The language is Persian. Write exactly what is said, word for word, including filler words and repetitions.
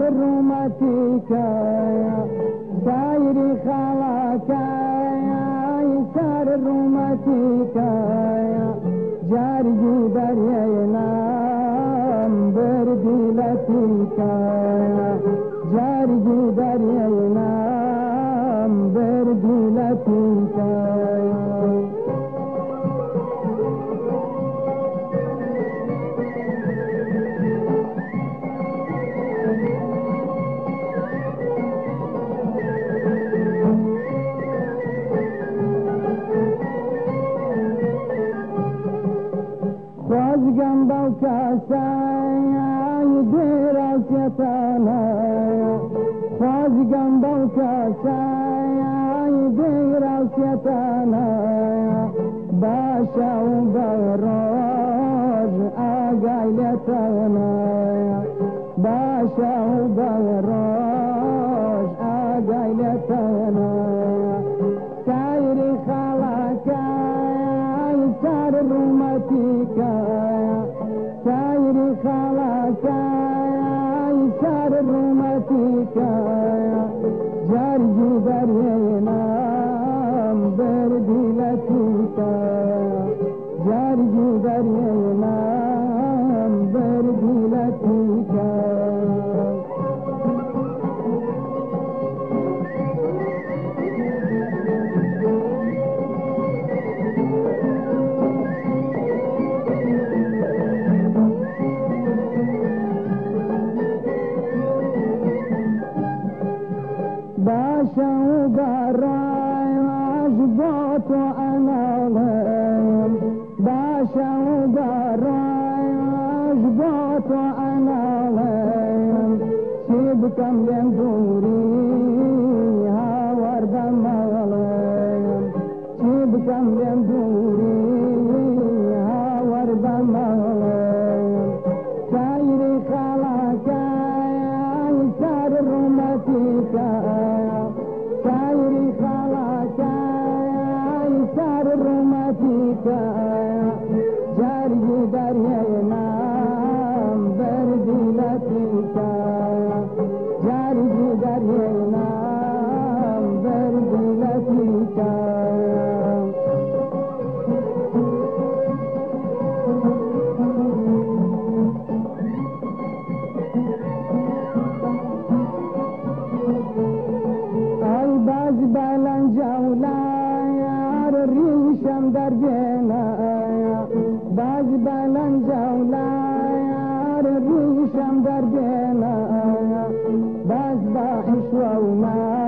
رومتیکا سایری خلاکا سر رومتیکا جرگی دریای نام بردی لطیکا جرگی دریای نام بردی لطیکا خوازگم باو کاسای دیراوسیتانا خوازگم باو کاسای دیراوسیتانا باشا و بروج آگای لتانا باشا و بروج آگای لتانا سایری خلاکای سر رومتیکا سایری خلاکای سر رومتیکا جرگی دریای نام بردی لطیکا جرگی دریای نام بردی لطیکا باشا وبراي عجبت وانا لهم باشا وبراي عجبت وانا لهم سيبكم يندوري هاور بمغلهم سيبكم يندوري هاور بمغلهم سايري خلاكاي سار رومتيكا سايري خلاكاي سار رومتيكا جاري دریای نام بردی لطیکا جاري دریای نام بردی لطیکا باز بلن جولا یار ریشم در بینا باز بلن جولا یار ریشم در بینا باز با حشونا